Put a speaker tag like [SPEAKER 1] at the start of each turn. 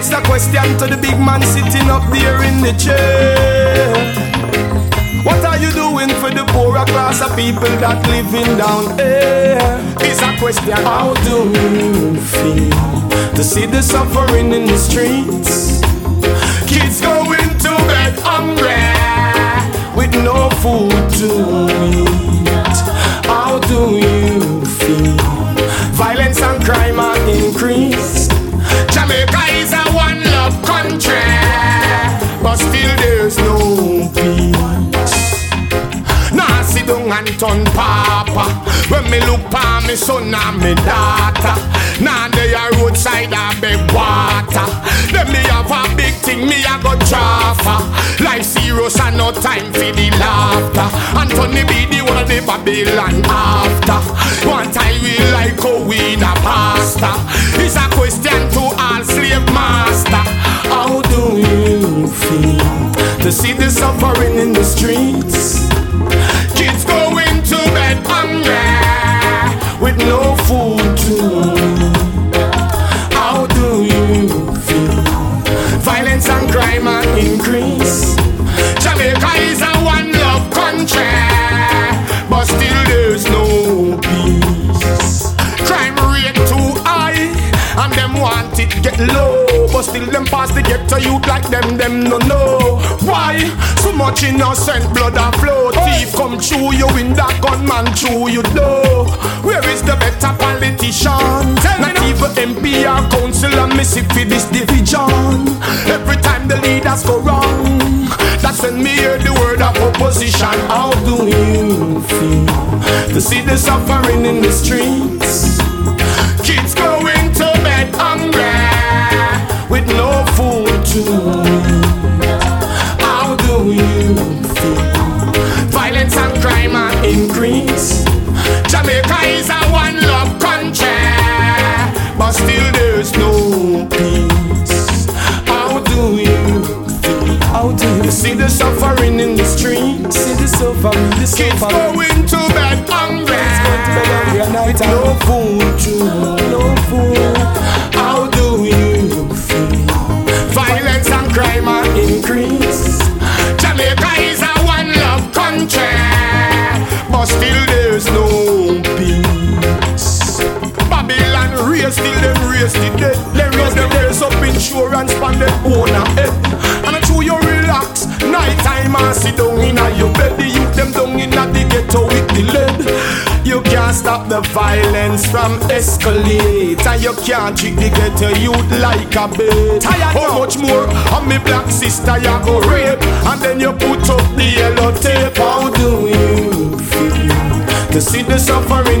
[SPEAKER 1] It's a question to the big man sitting up there in the chair. What are you doing for the poorer class of people that living down here? It's a question. How do you feel to see the suffering in the streets? Kids going to bed hungry with no food to eat. How do you feel? Violence and crime are increased. Jamaica is a one love country, but still there's no peace. Now sit down and turn papa when me look pa me son and me daughter. Now they are roadside and beg water. Then me have a big thing, me a go jaffa. Life serious and no time for the laughter. Anthony be the one of the Babylon after. One time we like a weed a pasta. It's a question to all slave master. How do you feel to see the suffering in the streets? Kids going to bed hungry with no food to eat. How do you feel? Violence and crime are increased. Jamaica is a one love country, but still there's no peace. Crime rate too high, and them want it get low, but still them pass the ghetto youth like them no know. Why? So much innocent blood a flow. Thief come through you in that gunman through you know. Where is the better politician? Not even MP or councillor miss it for this division. Every time the leaders go wrong, that's when me hear the word of opposition. How do you feel to see the suffering in the streets? Kids going to bed hungry with no food to eat. How do you feel? Violence and crime are increased. Jamaica is a one love country, but still there's no peace. How do you feel? How do you see the suffering in the streets? See the suffering, the suffering. Kids going to bed hungry with no food to eat. No food. How do you feel? Violence and crime are increased. Jamaica is a one love country, but still there's no peace. Babylon race till them race the dead. Them raise them raise up insurance on them owner head. And until you relax, night time and sit down in your bed. The youth them down in the ghetto with the lead. You can't stop the violence from escalate, and you can't treat the ghetto youth like a bait. How much more on me black sister you go rape, and then you put up the yellow tape? How do you feel to see the suffering